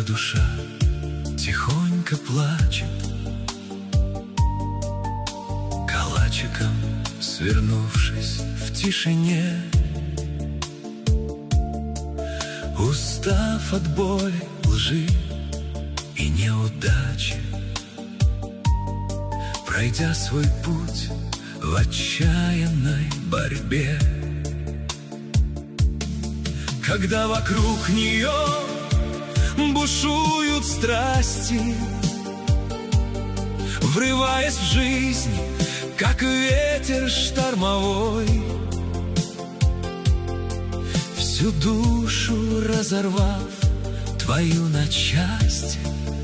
душа тихонько плачет, калачиком свернувшись в тишине. Устав от боли, лжи и неудачи, пройдя свой путь в отчаянной борьбе. Когда вокруг нее бушуют страсти, врываясь в жизнь, как ветер штормовой, всю душу разорвав твою на части,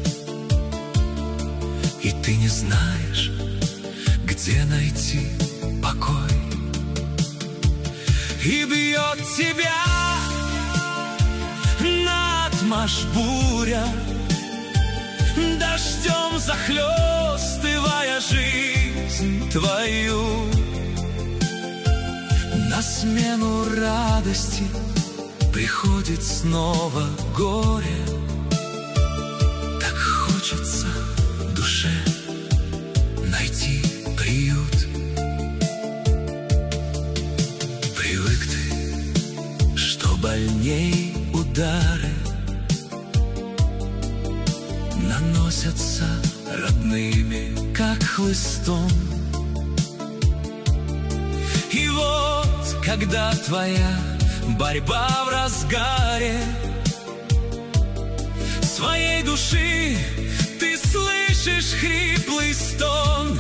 и ты не знаешь, где найти покой. И бьет тебя наотмашь буря, дождем захлестывая жизнь твою. На смену радости приходит снова горе. Так хочется душе найти приют. Привык ты, что больней удары наносятся родными, как хлыстом. И вот, когда твоя борьба в разгаре, своей души ты слышишь хриплый стон.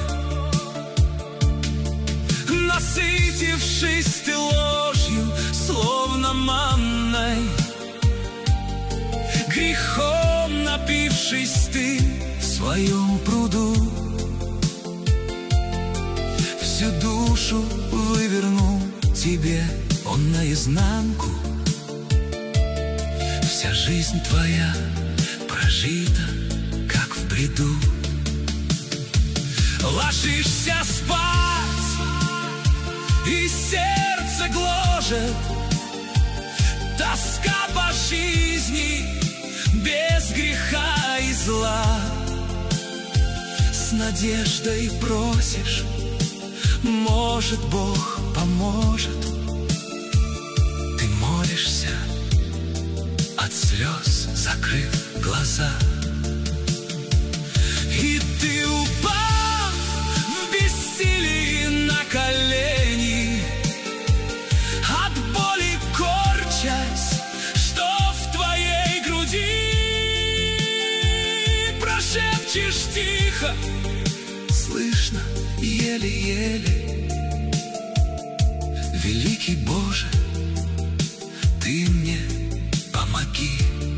Насытившись ты ложью, словно манной, грехом напившись ты в своем пруду, всю душу вывернул тебе он наизнанку. Вся жизнь твоя прожита, как в бреду. Ложишься спать, и сердце гложет тоска по жизни без греха и зла. С надеждой просишь, может, Бог поможет. Ты молишься, от слез закрыв глаза. И ты, упав в бессилии на колени, от боли корчась, что в твоей груди, прошепчешь тихо, слышно еле-еле: великий Боже, ты мне помоги.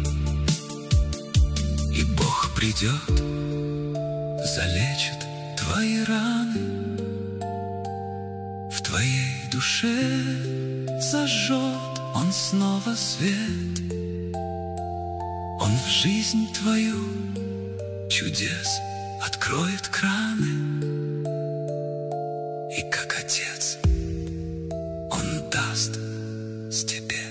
И Бог придет, залечит твои раны, в твоей душе зажжет Он снова свет. Он в жизнь твою чудес откроет краны, и как Отец Он даст с тебя